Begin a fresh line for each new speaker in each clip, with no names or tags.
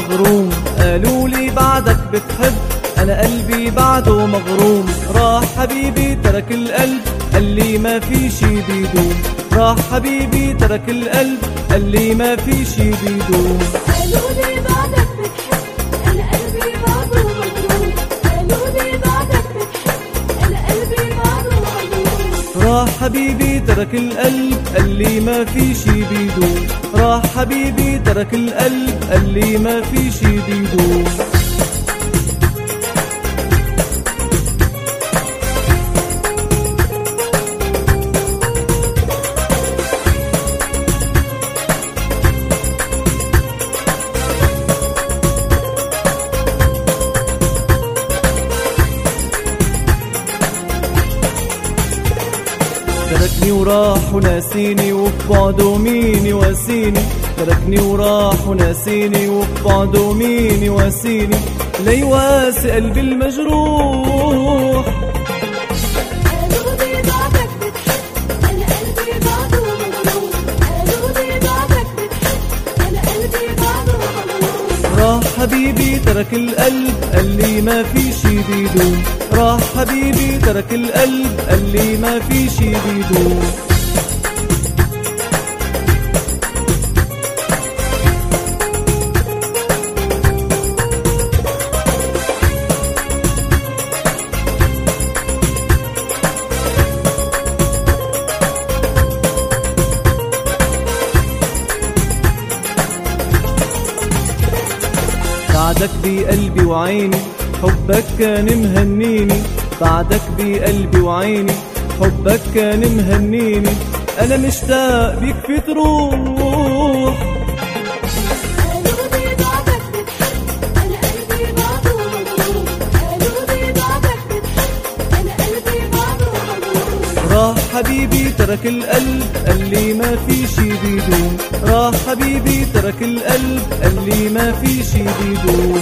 مغروم. قالوا لي بعدك بتحب، انا قلبي بعده مغروم. راح حبيبي ترك القلب، قال لي ما في شي بيدوم. راح حبيبي ترك القلب، قال لي ما في شي بيدوم.
قالوا لي بعدك بتحب، انا قلبي بعده مغروم. قالوا لي بعدك بتحب، انا قلبي بعده مغروم.
راح حبيبي ترك القلب، قال لي ما في شي بيدوم. راح حبيبي ترك القلب، قال لي ما في شي بيدوم. تركني وراح وناسيني، وبعده مين يواسيني. تركني وراح وناسيني، وبعده مين يواسيني. ليواسي قلبي المجروح.
قالوا لي بعدك بتحب، انا قلبي بعده مغروم. قالوا لي بعدك بتحب، انا قلبي بعده مغروم.
راح حبيبي ترك القلب، قال لي ما في شي بيدوم. راح حبيبي ترك القلب، قال لي ما في شي بيدوم. بعدك بقلبي وعيني، حبك كان مهنيني. بعدك بقلبي وعيني، حبك كان مهنيني. أنا مشتاق بيك في تروح.
قالوا لي بعدك بتحب، انا قلبي بعده مغروم. قالوا لي بعدك بتحب، انا قلبي بعده مغروم.
راح حبيبي ترك القلب، قال لي ما في شي بيدوم. راح حبيبي ترك القلب، قال لي ما في شي بيدوم.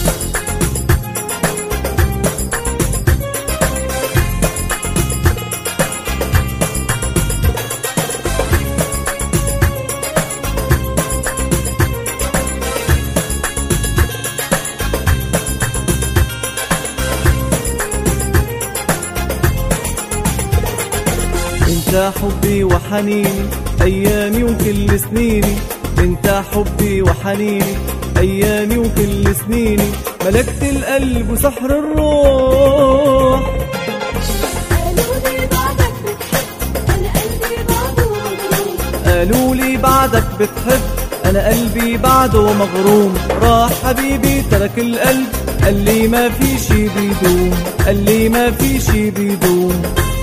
انت حبي وحنيني، ايامي وكل سنيني. انت حبي وحنيني، ايامي وكل سنيني. ملكت القلب وسحر الروح.
قالوا لي بعدك بتحب، انا قلبي بعده مغروم.
قالوا لي بعدك بتحب، انا قلبي بعده مغروم. راح حبيبي ترك القلب، قال لي ما في شي بيدوم. قال لي ما في شي بيدوم.